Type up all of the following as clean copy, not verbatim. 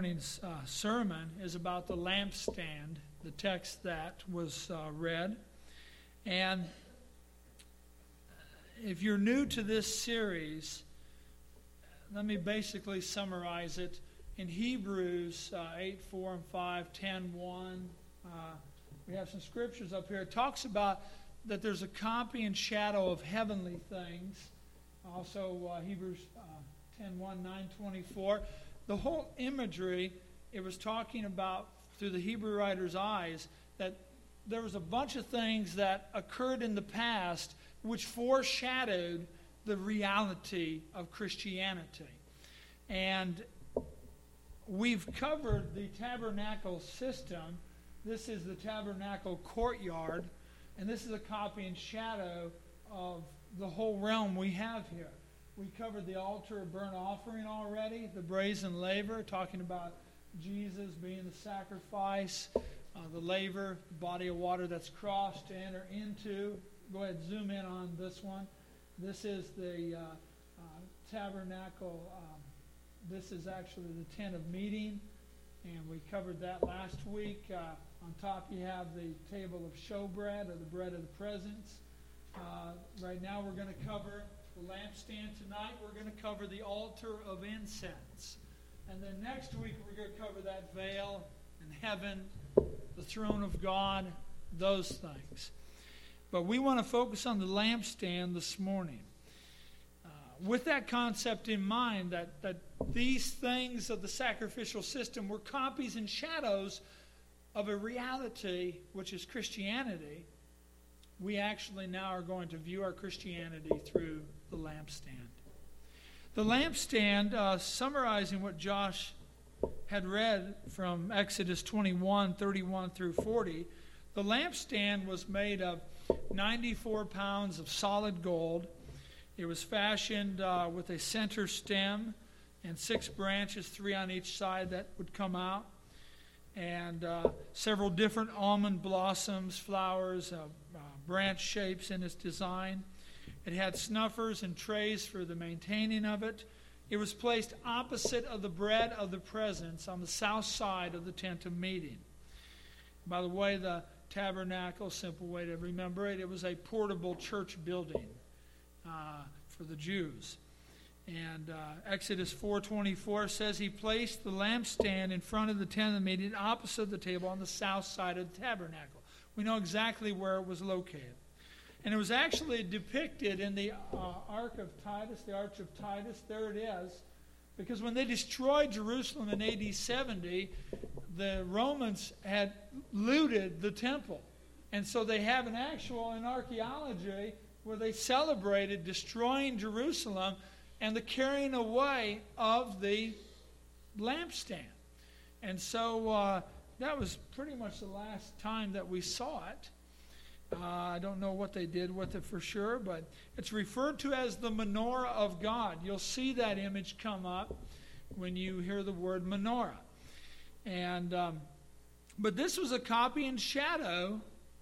Morning's sermon is about the lampstand, the text that was read. And if you're new to this series, let me basically summarize it. In Hebrews 8, 4 and 5, 10, 1, we have some scriptures up here. It talks about that there's a copy and shadow of heavenly things. Also Hebrews 10, 1, 9, 24. The whole imagery, it was talking about through the Hebrew writer's eyes that there was a bunch of things that occurred in the past which foreshadowed the reality of Christianity. And we've covered the tabernacle system. This is the tabernacle courtyard, and this is a copy and shadow of the whole realm we have here. We covered the altar of burnt offering already, the brazen laver, talking about Jesus being the sacrifice, the laver, the body of water that's crossed to enter into. Go ahead, zoom in on this one. This is the tabernacle. This is actually the tent of meeting, and we covered that last week. On top you have the table of showbread, or the bread of the presence. Right now we're going to cover the lampstand. Tonight we're going to cover the altar of incense. And then next week we're going to cover that veil in heaven, the throne of God, those things. But we want to focus on the lampstand this morning. With that concept in mind, that these things of the sacrificial system were copies and shadows of a reality which is Christianity, we actually now are going to view our Christianity through the lampstand. The lampstand, summarizing what Josh had read from Exodus 21, 31 through 40, the lampstand was made of 94 pounds of solid gold. It was fashioned with a center stem and 6 branches, 3 on each side that would come out, and several different almond blossoms, flowers, branch shapes in its design. It had snuffers and trays for the maintaining of it. It was placed opposite of the bread of the presence on the south side of the tent of meeting. By the way, the tabernacle, simple way to remember it, it was a portable church building for the Jews. And Exodus 4:24 says he placed the lampstand in front of the tent of meeting opposite the table on the south side of the tabernacle. We know exactly where it was located. And it was actually depicted in the Ark of Titus, the Arch of Titus. There it is. Because when they destroyed Jerusalem in AD 70, the Romans had looted the temple. And so they have an actual, in archaeology, where they celebrated destroying Jerusalem and the carrying away of the lampstand. And so that was pretty much the last time that we saw it. I don't know what they did with it for sure, but it's referred to as the menorah of God. You'll see that image come up when you hear the word menorah. And but this was a copy and shadow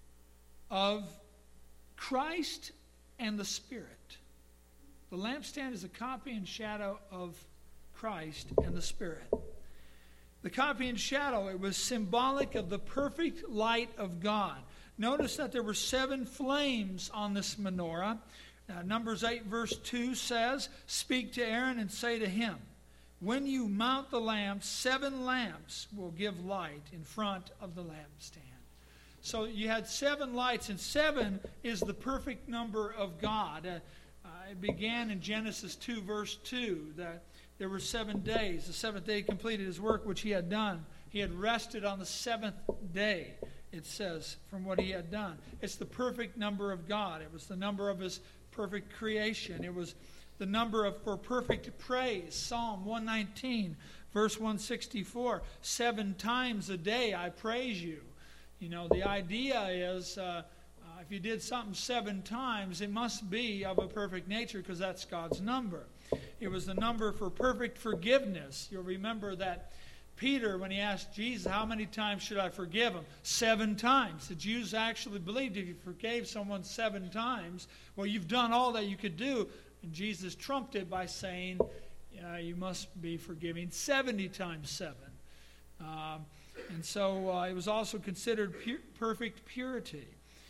of Christ and the Spirit. The lampstand is a copy and shadow of Christ and the Spirit. The copy and shadow, it was symbolic of the perfect light of God. Notice that there were 7 flames on this menorah. Numbers 8 verse 2 says, "Speak to Aaron and say to him, when you mount the lamps, 7 lamps will give light in front of the lampstand." So you had 7 lights, and 7 is the perfect number of God. It began in Genesis 2 verse 2 that there were 7 days. The 7th day he completed his work which he had done. He had rested on the 7th day, it says, from what he had done. It's the perfect number of God. It was the number of his perfect creation. It was the number for perfect praise. Psalm 119 verse 164, 7 times a day I praise you. You know, the idea is if you did something 7 times, it must be of a perfect nature because that's God's number. It was the number for perfect forgiveness. You'll remember that Peter, when he asked Jesus, how many times should I forgive him? 7 times. The Jews actually believed if you forgave someone 7 times, well, you've done all that you could do. And Jesus trumped it by saying, you must be forgiving 70 times 7. And so it was also considered perfect purity.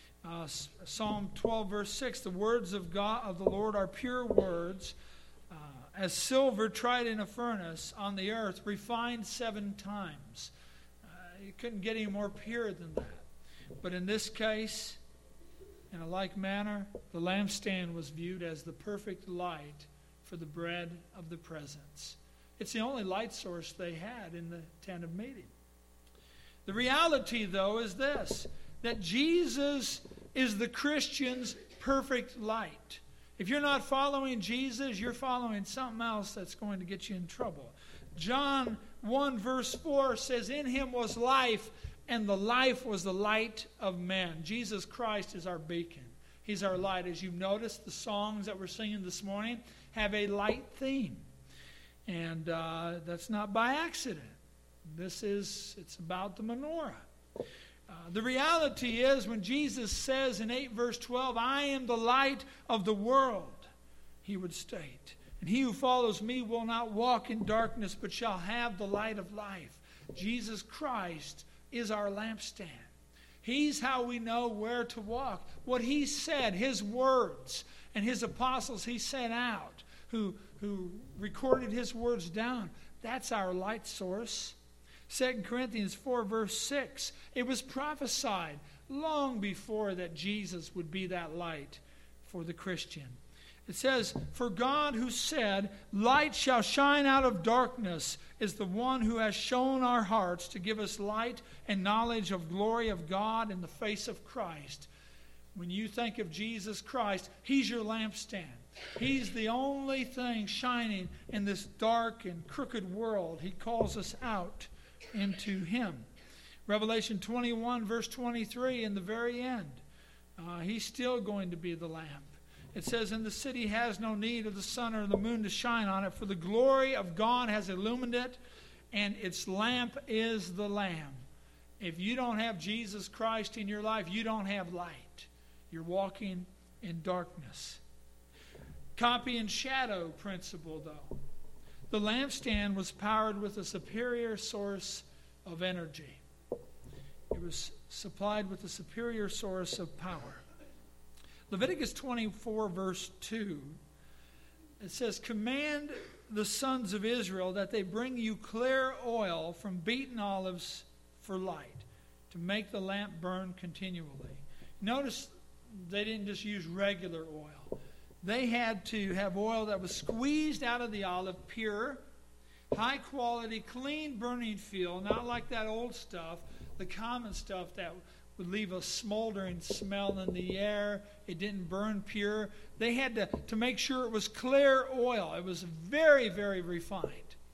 Psalm 12, verse 6, the words of God, of the Lord are pure words, as silver tried in a furnace on the earth, refined 7 times. You couldn't get any more pure than that. But in this case, in a like manner, the lampstand was viewed as the perfect light for the bread of the presence. It's the only light source they had in the tent of meeting. The reality, though, is this, that Jesus is the Christian's perfect light. If you're not following Jesus, you're following something else that's going to get you in trouble. John 1 verse 4 says, in him was life, and the life was the light of men. Jesus Christ is our beacon. He's our light. As you've noticed, the songs that we're singing this morning have a light theme. And that's not by accident. It's about the menorah. The reality is, when Jesus says in 8 verse 12, I am the light of the world, he would state, and he who follows me will not walk in darkness, but shall have the light of life. Jesus Christ is our lampstand. He's how we know where to walk. What he said, his words, and his apostles he sent out, who recorded his words down, that's our light source. 2 Corinthians 4 verse 6, it was prophesied long before that Jesus would be that light for the Christian. It says, for God who said, light shall shine out of darkness, is the one who has shown our hearts to give us light and knowledge of glory of God in the face of Christ. When you think of Jesus Christ, he's your lampstand. He's the only thing shining in this dark and crooked world. He calls us out into him. Revelation 21 verse 23, in the very end, he's still going to be the lamp. It says, and the city has no need of the sun or the moon to shine on it, for the glory of God has illumined it, and its lamp is the Lamb. If you don't have Jesus Christ in your life, you don't have light. You're walking in darkness. Copy and shadow principle, though. The lampstand was powered with a superior source of energy. It was supplied with a superior source of power. Leviticus 24, verse 2, it says, command the sons of Israel that they bring you clear oil from beaten olives for light, to make the lamp burn continually. Notice they didn't just use regular oil. They had to have oil that was squeezed out of the olive, pure, high quality, clean burning feel, not like that old stuff, the common stuff that would leave a smoldering smell in the air. It didn't burn pure. They had to make sure it was clear oil. It was very, very refined.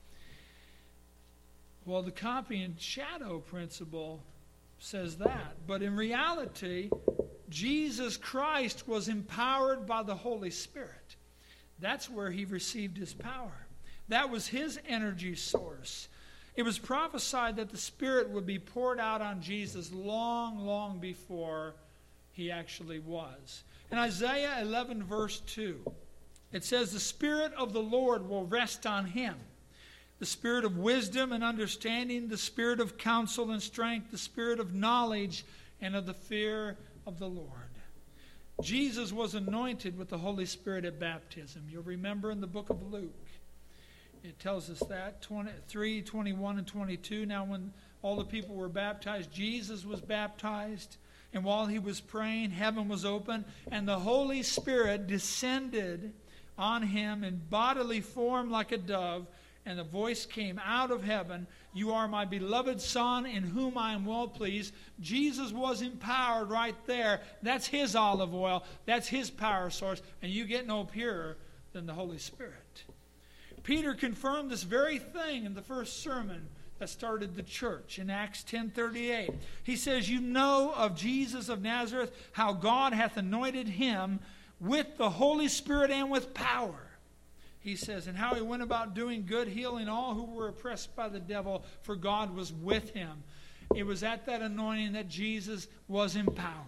Well, the copy and shadow principle says that. But in reality, Jesus Christ was empowered by the Holy Spirit. That's where he received his power. That was his energy source. It was prophesied that the Spirit would be poured out on Jesus long, long before he actually was. In Isaiah 11, verse 2, it says, the Spirit of the Lord will rest on him. The Spirit of wisdom and understanding, the Spirit of counsel and strength, the Spirit of knowledge and of the fear of the Lord. Jesus was anointed with the Holy Spirit at baptism. You'll remember in the book of Luke, it tells us that, 3, 21, and 22. Now when all the people were baptized, Jesus was baptized. And while he was praying, heaven was open, and the Holy Spirit descended on him in bodily form like a dove. And a voice came out of heaven, you are my beloved Son, in whom I am well pleased. Jesus was empowered right there. That's his olive oil. That's his power source. And you get no purer than the Holy Spirit. Peter confirmed this very thing in the first sermon that started the church in Acts 10:38. He says, you know of Jesus of Nazareth, how God hath anointed him with the Holy Spirit and with power. He says, and how he went about doing good, healing all who were oppressed by the devil, for God was with him. It was at that anointing that Jesus was empowered.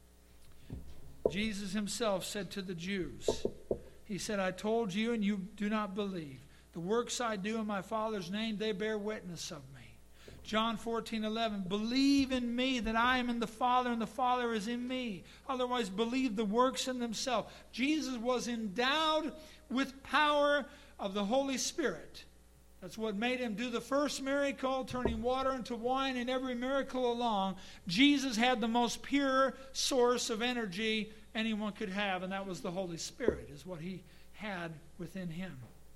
Jesus himself said to the Jews, he said, I told you and you do not believe. The works I do in my Father's name, they bear witness of me. John 14:11, believe in me that I am in the Father and the Father is in me. Otherwise, believe the works in themselves. Jesus was endowed with power of the Holy Spirit. That's what made him do the first miracle, turning water into wine, and every miracle along. Jesus had the most pure source of energy anyone could have, and that was the Holy Spirit, is what he had within him.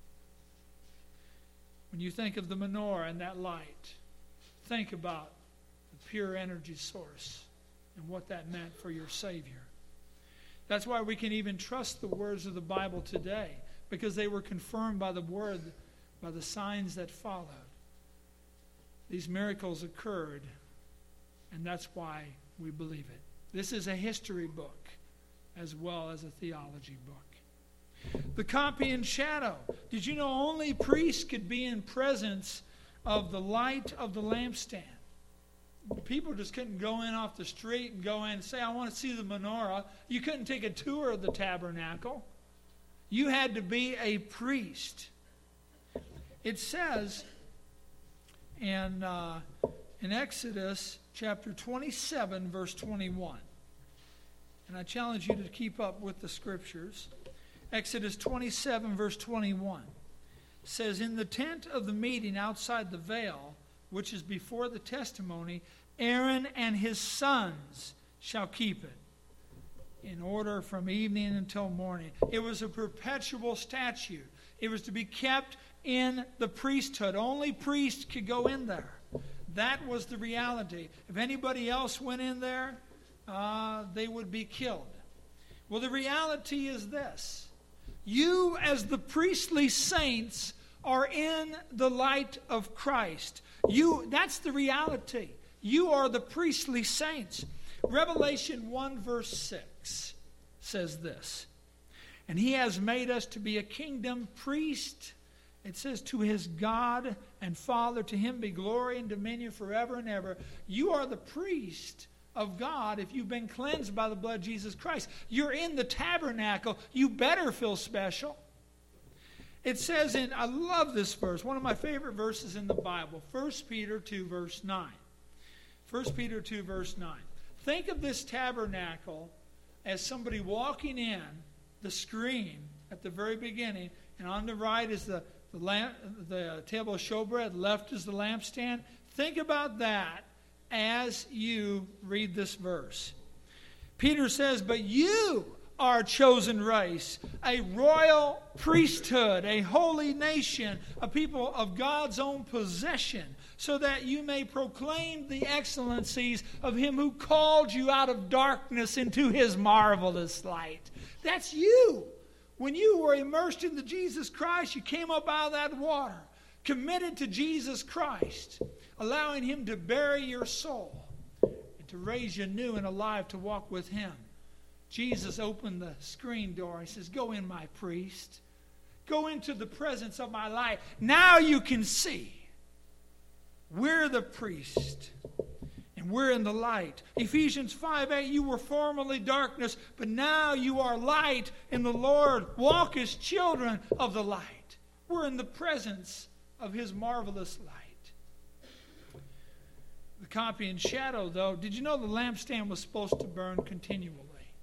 When you think of the menorah and that light, think about the pure energy source and what that meant for your Savior. That's why we can even trust the words of the Bible today, because they were confirmed by the Word, by the signs that followed. These miracles occurred, and that's why we believe it. This is a history book as well as a theology book. The copy and shadow. Did you know only priests could be in presence of the light of the lampstand? People just couldn't go in off the street and go in and say, I want to see the menorah. You couldn't take a tour of the tabernacle. You had to be a priest. It says in Exodus chapter 27, verse 21. And I challenge you to keep up with the scriptures. Exodus 27, verse 21 says, in the tent of the meeting outside the veil, which is before the testimony, Aaron and his sons shall keep it in order from evening until morning. It was a perpetual statute. It was to be kept in the priesthood. Only priests could go in there. That was the reality. If anybody else went in there, they would be killed. Well, the reality is this. You, as the priestly saints, are in the light of Christ. That's the reality. You are the priestly saints. Revelation 1 verse 6 says this. And he has made us to be a kingdom priest. It says, to his God and Father, to him be glory and dominion forever and ever. You are the priest of God if you've been cleansed by the blood of Jesus Christ. You're in the tabernacle. You better feel special. It says I love this verse, one of my favorite verses in the Bible, 1 Peter 2 verse 9. 1 Peter 2 verse 9. Think of this tabernacle as somebody walking in the screen at the very beginning, and on the right is the table of showbread, left is the lampstand. Think about that as you read this verse. Peter says, but you are a chosen race, a royal priesthood, a holy nation, a people of God's own possession, so that you may proclaim the excellencies of him who called you out of darkness into his marvelous light. That's you. When you were immersed into Jesus Christ, you came up out of that water, committed to Jesus Christ, allowing him to bury your soul and to raise you new and alive to walk with him. Jesus opened the screen door. He says, go in, my priest. Go into the presence of my light. Now you can see. We're the priest. And we're in the light. Ephesians 5:8, you were formerly darkness, but now you are light in the Lord. Walk as children of the light. We're in the presence of his marvelous light. The copy and shadow, though, did you know the lampstand was supposed to burn continually?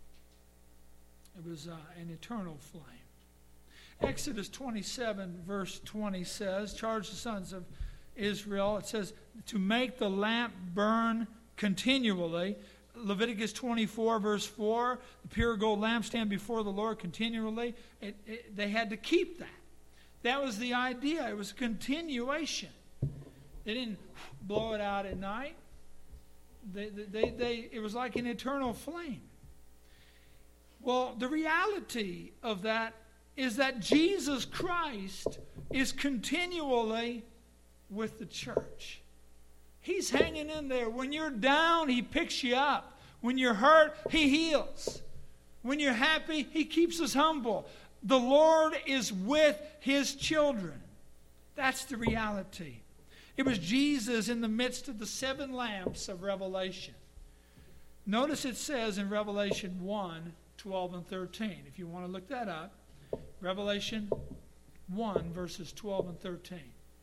It was an eternal flame. Exodus 27 verse 20 says, charge the sons of Israel, it says, to make the lamp burn continually. Leviticus 24 verse 4, the pure gold lampstand before the Lord continually. They had to keep that. That was the idea. It was a continuation. They didn't blow it out at night. It was like an eternal flame. Well, the reality of that is that Jesus Christ is continually with the church. He's hanging in there. When you're down, he picks you up. When you're hurt, he heals. When you're happy, he keeps us humble. The Lord is with his children. That's the reality. It was Jesus in the midst of the 7 lamps of Revelation. Notice it says in Revelation 1, 12 and 13. If you want to look that up. Revelation 1, verses 12 and 13.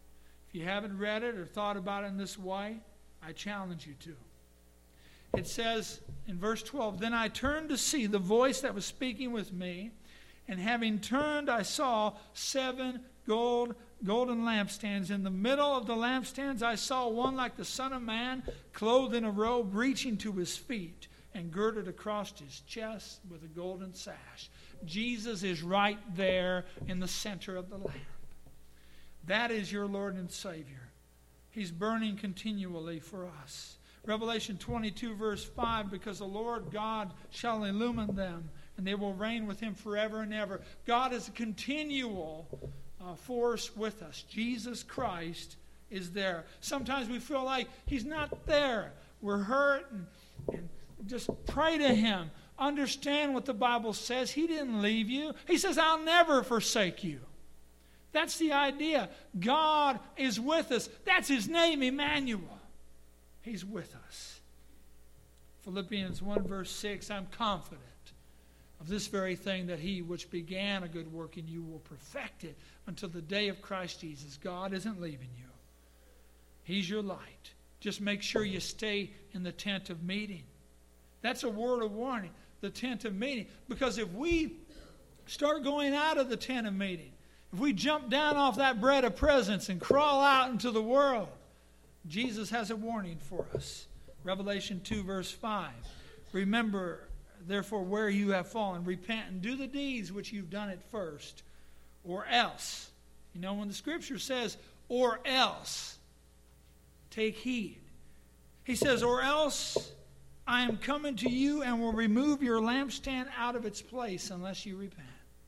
If you haven't read it or thought about it in this way, I challenge you to. It says in verse 12, "Then I turned to see the voice that was speaking with me, and having turned, I saw 7 golden lampstands. In the middle of the lampstands I saw one like the Son of Man, clothed in a robe reaching to his feet, and girded across his chest with a golden sash." Jesus is right there in the center of the lamp. That is your Lord and Savior. He's burning continually for us. Revelation 22 verse 5, "Because the Lord God shall illumine them, and they will reign with him forever and ever." God is a continual force with us. Jesus Christ is there. Sometimes we feel like he's not there. We're hurt, and just pray to him. Understand what the Bible says. He didn't leave you. He says, "I'll never forsake you." That's the idea. God is with us. That's his name, Emmanuel. He's with us. Philippians 1 verse 6, "I'm confident of this very thing, that he which began a good work in you will perfect it until the day of Christ Jesus." God isn't leaving you. He's your light. Just make sure you stay in the tent of meeting. That's a word of warning, the tent of meeting. Because if we start going out of the tent of meeting, if we jump down off that bread of presence and crawl out into the world, Jesus has a warning for us. Revelation 2 verse 5, "Remember, therefore, where you have fallen, repent and do the deeds which you've done at first, or else." You know, when the Scripture says, "or else," take heed. He says, "Or else I am coming to you and will remove your lampstand out of its place unless you repent."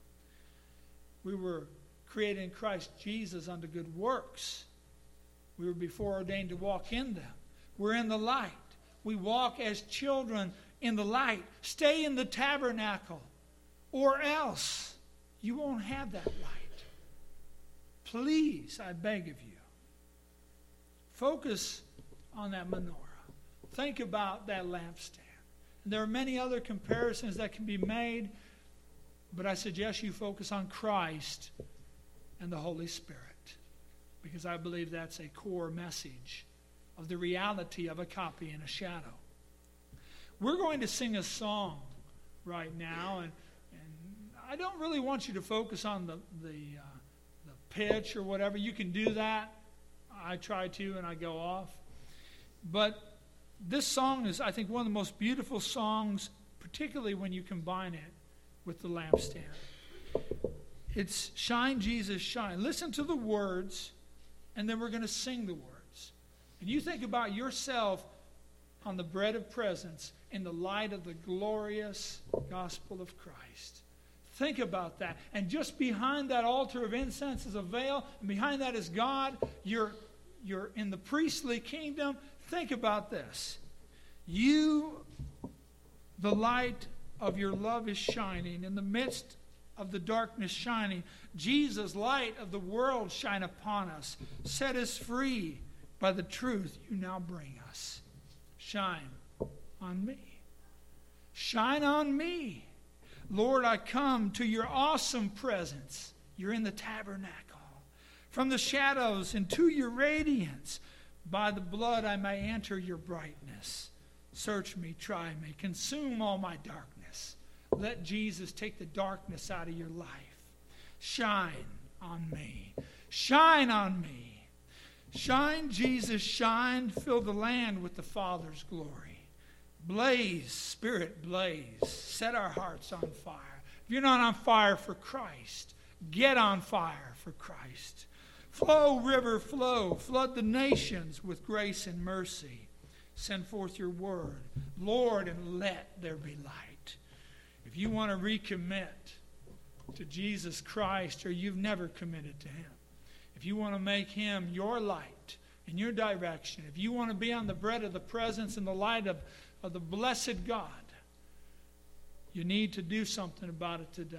We were created in Christ Jesus unto good works. We were before ordained to walk in them. We're in the light. We walk as children in the light. Stay in the tabernacle, or else you won't have that light. Please, I beg of you, focus on that menorah. Think about that lampstand. And there are many other comparisons that can be made, but I suggest you focus on Christ and the Holy Spirit, because I believe that's a core message of the reality of a copy and a shadow. We're going to sing a song right now, and I don't really want you to focus on the pitch or whatever. You can do that. I try to, and I go off. But this song is, I think, one of the most beautiful songs, particularly when you combine it with the lampstand. It's "Shine, Jesus, Shine." Listen to the words, and then we're going to sing the words. And you think about yourself on the bread of presence in the light of the glorious gospel of Christ. Think about that. And just behind that altar of incense is a veil, and behind that is God. You're in the priestly kingdom. Think about this. You, the light of your love is shining in the midst of the darkness shining. Jesus, light of the world, shine upon us. Set us free by the truth you now bring us. Shine on me. Shine on me. Lord, I come to your awesome presence. You're in the tabernacle. From the shadows into your radiance. By the blood I may enter your brightness. Search me, try me, consume all my darkness. Let Jesus take the darkness out of your life. Shine on me. Shine on me. Shine, Jesus, shine. Fill the land with the Father's glory. Blaze, Spirit, blaze. Set our hearts on fire. If you're not on fire for Christ, get on fire for Christ. Flow, river, flow. Flood the nations with grace and mercy. Send forth your word, Lord, and let there be light. If you want to recommit to Jesus Christ, or you've never committed to him, if you want to make him your light and your direction, if you want to be on the bread of the presence and the light of the blessed God, you need to do something about it today.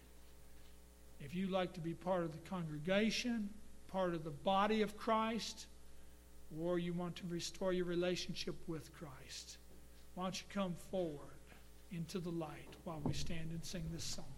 If you'd like to be part of the congregation, part of the body of Christ, or you want to restore your relationship with Christ, why don't you come forward into the light while we stand and sing this song.